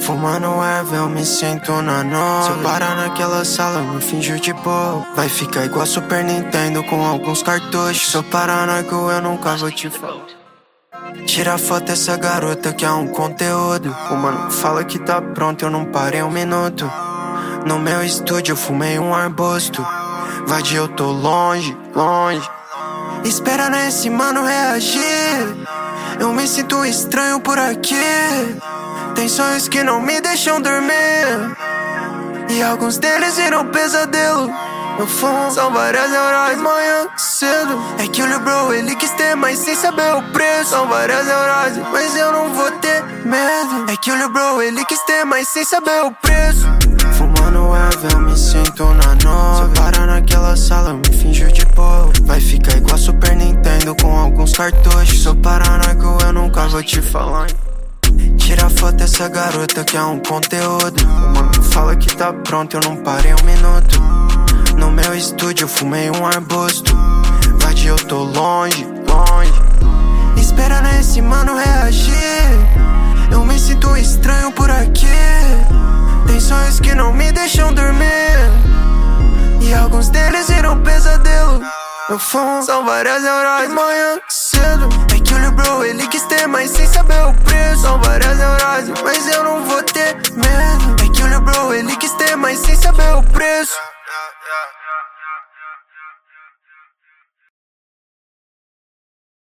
Fumando erva, eu me sinto na noite. Se eu parar naquela sala, eu me finjo de boa. Vai ficar igual Super Nintendo com alguns cartuchos. Se eu parar na rua, eu nunca vou te falar. Tira foto dessa garota que é um conteúdo. O mano fala que tá pronto, eu não parei um minuto. No meu estúdio eu fumei um arbusto. Vai de eu tô longe, longe. Espera nesse mano reagir. Eu me sinto estranho por aqui. Tem sonhos que não me deixam dormir, e alguns deles viram pesadelo. Eu fumo, são várias horas manhã cedo. É que o Lil Bro, ele quis ter, mas sem saber o preço. São várias horas, mas eu não vou ter medo. É que o Lil Bro, ele quis ter, mas sem saber o preço. Fumando erva, eu me sinto na noite. Se eu parar naquela sala, eu me finjo de boa. Vai ficar igual Super Nintendo com alguns cartuchos. Se eu parar na rua, eu nunca vou te falar. Tira foto dessa garota que é um conteúdo. O mano fala que tá pronto, eu não parei um minuto. No meu estúdio eu fumei um arbusto. Vai de eu tô longe, longe. Espera nesse mano reagir. Eu me sinto estranho por aqui. Tem sonhos que não me deixam dormir, e alguns deles viram pesadelo. Eu fumo, são várias horas manhã cedo. É que o Lil Bro, ele quis ter, mas sem saber o preço. São várias horas, mas eu não vou ter medo. É que o Lil Bro, ele quis ter, mas sem saber o preço.